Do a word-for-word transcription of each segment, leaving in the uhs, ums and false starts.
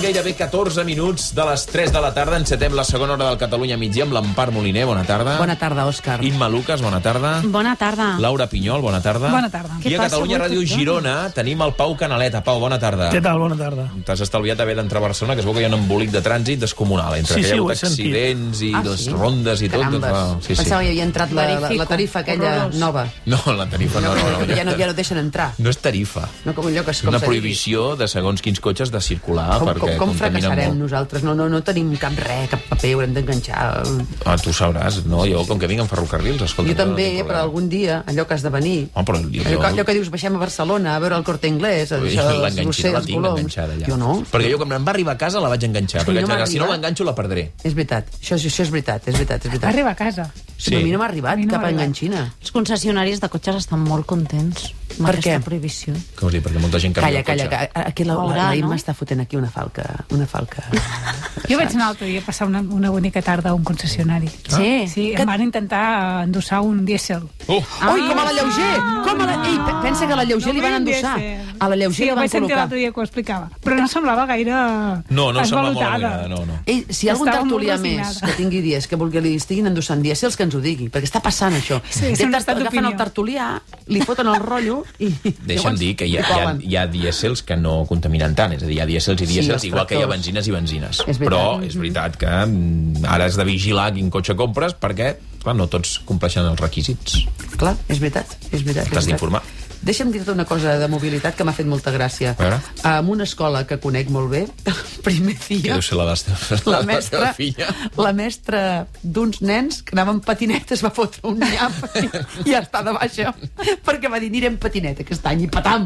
gairebé catorze minuts de les tres de la tarda. Encetem la segona hora del Catalunya migdia amb l'Empar Moliner. Bona tarda. Bona tarda, Òscar. Imma Lucas, bona tarda. Bona tarda. Laura Pinyol, bona tarda. Bona tarda. I a Catalunya Ràdio Girona tenim el Pau Canaleta. Pau, bona tarda. Què tal? Bona tarda. T'has estalviat haver d'entrar a Barcelona, que es veu que hi ha un embolic de trànsit descomunal, entre Sí, que hi ha sí, ho hagut he sentit. accidents i Ah, les sí? rondes i tot. Carambes. Doncs, sí, sí. Pensava que hi havia entrat la, la, la tarifa aquella Horrorós. nova. No, la tarifa no, no, no. Ja no, ja no et deixen entrar. No és tarifa. No com allò que és És com una s'ha dit. prohibició de segons quins cotxes de circular, Com, perquè com, com contaminen fracassarem molt. nosaltres? No, no, no tenim cap res, cap paper, haurem d'enganxar. Ah, tu sabràs, no? Jo, com que vinc en ferrocarrils, escolta... Jo també, no tinc però problema. algun dia, allò que has de venir... Oh, però jo, Allò que, allò que dius, baixem a Barcelona a veure el Corte Inglés, Ui, això dels l'enganxi, rossers, la els tinc coloms. enganxada ja. Jo no. Perquè jo, quan em va arribar a casa, la vaig enganxar. Sí, Perquè no vaig m'ha dir, si no arribat. l'enganxo, la perdré. És veritat, això, això és veritat, és veritat, és veritat. Arriba a casa. Sí. A mi no m'ha arribat A mi no cap m'ha arribat. enganxina. Els concessionaris de cotxes estan molt contents amb Per aquesta què? prohibició. Què vols dir? Perquè molta gent canvia Calla, el calla, cotxe. calla. Aquí la, la, Haurà, la Imma no? està fotent aquí una falca. Una falca. Jo vaig anar l'altre dia a passar una, una bonica tarda a un concessionari. Sí? Sí, Que- em van intentar endossar un dièsel. Uh! Ah, Ui, com a la Lleuger! Com a la... Ei, pe- pensa que a la Lleuger li van endossar. A la Lleuger sí, li ho van vaig sentir col·locar. l'altre dia que ho explicava. Però no semblava gaire No, no sembla molt esvalotada. alineada, no, no. Ei, si hi ha algun Estava molt tertulià resignada. més que tingui dies, que vulgui li estiguin endossant dièsels, que ens ho digui, perquè està passant això. Sí, sembla estar Agafen el d'opinió. tertulià, li foten el rotllo i... Deixa'm dir que hi ha, i hi, ha, colen. hi ha dièsels que no contaminen tant, és a dir, hi ha dièsels i Sí, dièsels, els igual que hi ha tractors. benzines i benzines. És veritat. Però és veritat que mm, ara has de vigilar quin cotxe compres perquè, clar, no tots compleixen els requisits. Clar, és veritat, és veritat. és T'has veritat. d'informar. Deixa'm dir-te una cosa de mobilitat que m'ha fet molta gràcia. A veure. En una escola que conec molt bé, primer Que dia, deu ser la, de, la la, mestra, teva filla. la mestra d'uns nens que anaven amb patinetes va fotre un nyap i, i ja està de baixa perquè va dir anirem patinet aquest any i patam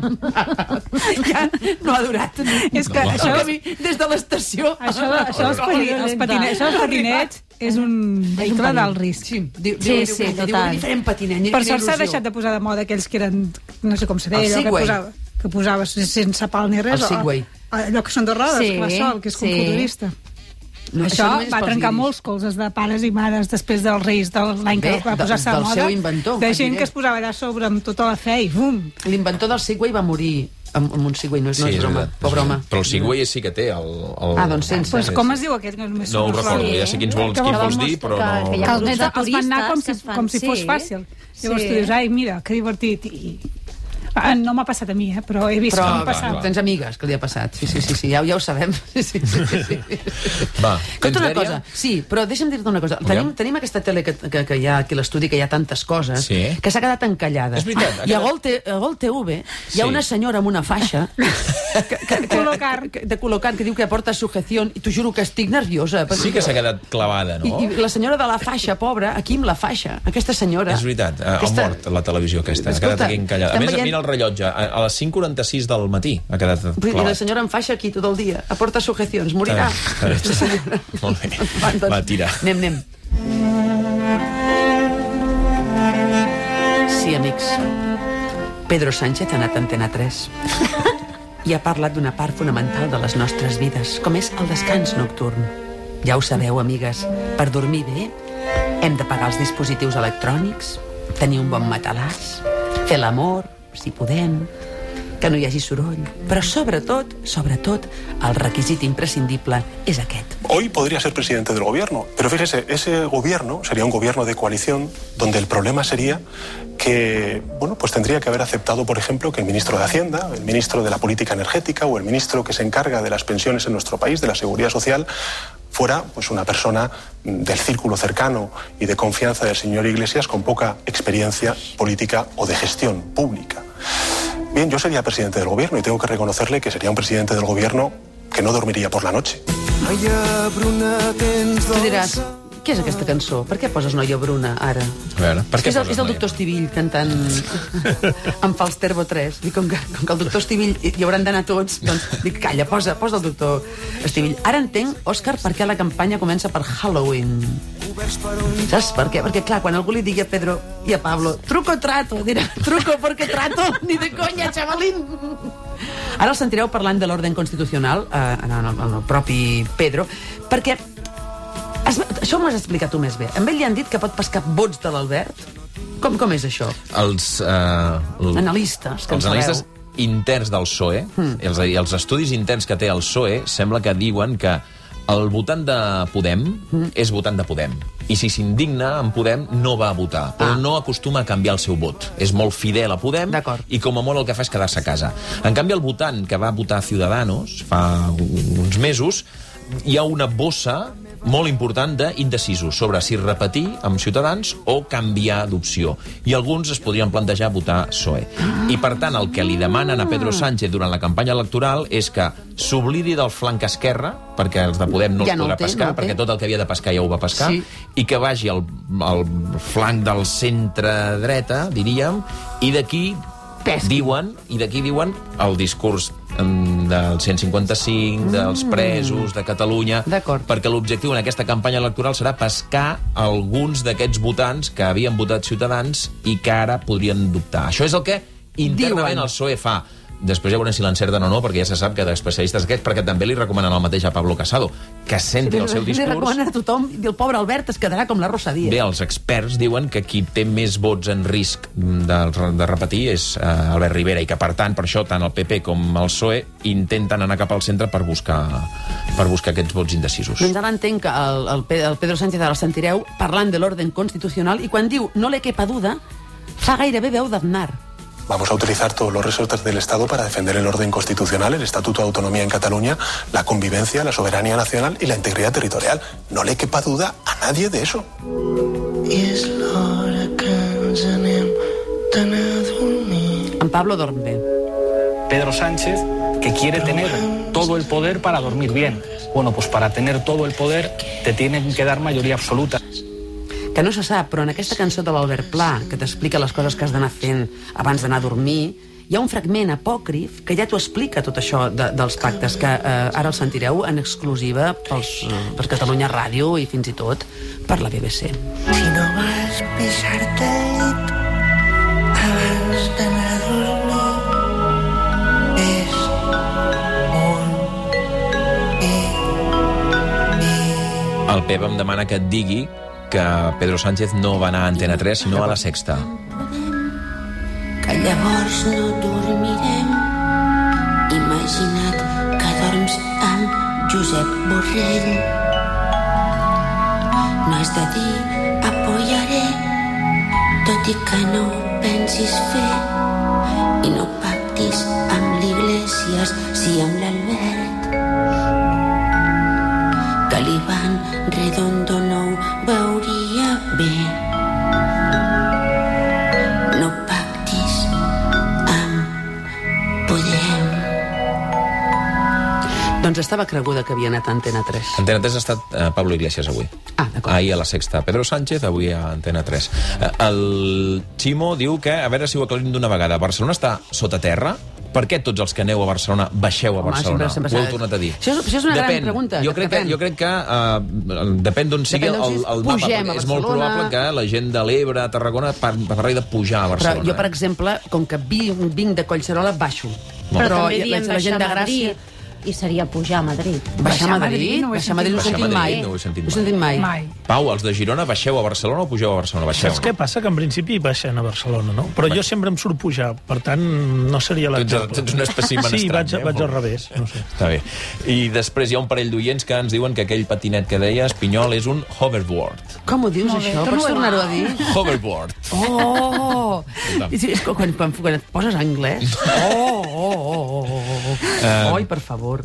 ja no ha durat És que No, això, el camí des de l'estació això, això, dels pati, els patinets, això dels patinets és un vehicle d'alt risc. sí, diu, Sí, diu, sí, diu, diu, total. diu, farem patinet, Per quina sort s'ha il·lusió. deixat de posar de moda aquells que eren, no sé com se El deia, allò que Segway. posava, que posaves sense pal ni res. El Segway. o- Allò que són de rodes, Sí, sí, sol, que és com sí. futurista. No, Això només és va pels trencar guiris. molts colzes de pares i mares després dels Reis de l'any que Bé, va de- posar-se a del moda. seu inventor, de et gent diré. que es posava allà a sobre amb tota la fe i bum! L'inventor del Segway va morir amb, amb un Segway, no és, no és broma, veritat, pobre és home. veritat. Però el Segway sí que té el... el... Ah, doncs sense. Pues, Sí, com sí. es diu aquest? Que només No ho són els recordo, rodes? ja sé quins vols, Que quins va vols mostrar dir, però que- no... que hi ha Que els grups nens de els van anar com turistes si, que es com si fan, fos sí. fàcil. Llavors Sí. tu dius, ai, mira, que divertit. I... Ah, no m'ha passat a mi, eh, però he vist Però com clar, passava. clar. tens amigues que li ha passat. Sí, sí, sí, sí ja, ja ho sabem. Sí, sí, sí, sí. Va, Escolta tens una dèria? cosa, sí, però deixa'm dir-te una cosa. Tenim, tenim aquesta tele que, que, que hi ha aquí a l'estudi, que hi ha tantes coses, Sí. que s'ha quedat encallada. És veritat, ha I a quedat- Gol, T- a Gol T V hi ha Sí. una senyora amb una faixa que, que, que, Col·locar. que, de col·locar, que diu que porta sujeció, i t'ho juro que estic nerviosa. perquè- Sí que s'ha quedat clavada, no? I, I la senyora de la faixa, pobra, aquí amb la faixa, aquesta senyora... És veritat, ha aquesta- mort la televisió aquesta, ha Escolta, quedat aquí encallada. A estem més, veient- mira el rellotge, a, a les cinc quaranta-sis del matí ha quedat I la clavat. senyora en faixa aquí tot el dia, aporta sujecions, morirà. Està bé, està bé. Molt bé. Va, doncs, Va, tira. Anem, anem. Sí, amics. Pedro Sánchez ha anat a Antena tres i ha parlat d'una part fonamental de les nostres vides, com és el descans nocturn. Ja ho sabeu, amigues, per dormir bé hem de pagar els dispositius electrònics, tenir un bon matalàs, fer l'amor, si podem, que no hi hagi soroll. Però sobretot, sobretot, el requisit imprescindible és aquest. Hoy podría ser presidente del gobierno, pero fíjese, ese gobierno sería un gobierno de coalición donde el problema sería que, bueno, pues tendría que haber aceptado, por ejemplo, que el ministro de Hacienda, el ministro de la Política Energética o el ministro que se encarga de las pensiones en nuestro país, de la Seguridad Social, fuera pues una persona del círculo cercano y de confianza del señor Iglesias con poca experiencia política o de gestión pública. Bien, yo sería presidente del gobierno y tengo que reconocerle que sería un presidente del gobierno que no dormiría por la noche. Tu diràs, què és aquesta cançó? Per què poses Noia Bruna, ara? A veure, per què és, el, poses és el Noia doctor Estivill cantant en Fals Terbo tres. I com que, com que el doctor Estivill hi hauran d'anar tots, doncs dic, calla, posa, posa el doctor Estivill. Ara entenc, Òscar, per què la campanya comença per Halloween. Saps per què? Perquè, clar, quan algú li digui a Pedro i a Pablo truco o trato, dirà truco porque trato, ni de conya, xavalín. Ara el sentireu parlant de l'ordre constitucional, eh, en, el, en el propi Pedro, perquè es, això m'ho has explicat tu més bé. A ell li han dit que pot pescar vots de l'Albert? Com, com és això? Els... Uh, Analistes, que en els analistes sabeu. interns del P S O E, mm. els, els estudis interns que té el P S O E, sembla que diuen que el votant de Podem mm. és votant de Podem. I si s'indigna en Podem, no va a votar. Però ah. no acostuma a canviar el seu vot. És molt fidel a Podem i com a molt el que fa és quedar-se a casa. En canvi, el votant que va votar Ciudadanos fa uns mesos, hi ha una bossa molt important d'indecisos sobre si repetir amb Ciutadans o canviar d'opció. I alguns es podrien plantejar votar P S O E. I, per tant, el que li demanen a Pedro Sánchez durant la campanya electoral és que s'oblidi del flanc esquerre, perquè els de Podem no ja els no podrà té, pescar, no perquè tot el que havia de pescar ja ho va pescar, sí. i que vagi al, al flanc del centre-dreta, diríem, i d'aquí diuen, i d'aquí diuen el discurs del cent cinquanta-cinc, dels presos, de Catalunya, perquè l'objectiu en aquesta campanya electoral serà pescar alguns d'aquests votants que havien votat Ciutadans i que ara podrien dubtar. Això és el que internament el P S O E fa. Després ja veurem si l'encerten o no, perquè ja se sap que d'especialistes aquests, perquè també li recomanen el mateix a Pablo Casado, que centri el seu discurs... Li recomanen a tothom, i el pobre Albert es quedarà com la Rosadia. Bé, els experts diuen que qui té més vots en risc de, de repetir és uh, Albert Rivera, i que, per tant, per això, tant el P P com el P S O E intenten anar cap al centre per buscar, per buscar aquests vots indecisos. Doncs ara entenc que el, el, el Pedro Sánchez ara el sentireu parlant de l'orden constitucional, i quan diu no le quepa duda, fa gairebé veu d'Aznar. Vamos a utilizar todos los resortes del Estado para defender el orden constitucional, el Estatuto de Autonomía en Cataluña, la convivencia, la soberanía nacional y la integridad territorial. No le quepa duda a nadie de eso. És l'hora que ens anem d'anar a dormir. En Pablo dorm bé. Pedro Sánchez, que quiere tener todo el poder para dormir bien. Bueno, pues para tener todo el poder te tienen que dar mayoría absoluta. Que no se sap, però en aquesta cançó de l'Albert Pla, que t'explica les coses que has d'anar fent abans d'anar a dormir, hi ha un fragment apòcrif que ja t'ho explica tot això de, dels pactes, que eh, ara el sentireu en exclusiva pels, per Catalunya Ràdio i fins i tot per la B B C. Si no vas pixar-te el llit abans d'anar a dormir, és molt bé, bé. El Pep em demana que et digui que Pedro Sánchez no va anar a Antena tres, sinó a La Sexta. Que llavors no dormirem. Imagina't que dorms amb Josep Borrell. No has de dir apoyaré, tot i que no ho pensis fer. I no pactis amb l'Iglesias, sí amb l'Albert. Que l'Ivan Redondo no ho veuria bé. No pactis amb Podem. Doncs estava creguda que havia anat a Antena tres. Antena tres ha estat uh, Pablo Iglesias avui. Ah, d'acord. Ahir a La Sexta Pedro Sánchez, avui a Antena tres. Uh, el Ximo diu que, a veure si ho aclarim d'una vegada, Barcelona està sota terra. Per què tots els que aneu a Barcelona baixeu a Barcelona? Home, sempre, ho sempre heu tornat a dir. Això és, això és una depèn. gran pregunta. Jo crec que, jo crec que uh, depèn d'on sigui el, el, el mapa, perquè és molt probable que la gent de l'Ebre, a Tarragona, parli de pujar a Barcelona. Però jo, per exemple, com que vinc, vinc de Collserola, baixo. Però, però també diem la gent de Gràcia... I seria pujar a Madrid. Baixar a Madrid? No baixar a Madrid no ho he sentit mai. No ho he sentit mai. sentit mai. mai. Pau, els de Girona, baixeu a Barcelona o pugeu a Barcelona? Baixeu. Saps què passa? Que en principi baixen a Barcelona, no? Però jo sempre em surt pujar, per tant, no seria l'exemple. Tu ets un espècimen sí, estrany. Sí, vaig, vaig al revés. No sé. Està bé. I després hi ha un parell d'oients que ens diuen que aquell patinet que deies, Pinyol, és un hoverboard. Com ho dius, això? Pots tornar-ho a dir? Hoverboard. Oh! És, és quan, quan, quan et poses anglès. Oh, oh, oh, oh, oh. Uh, Oi, per favor.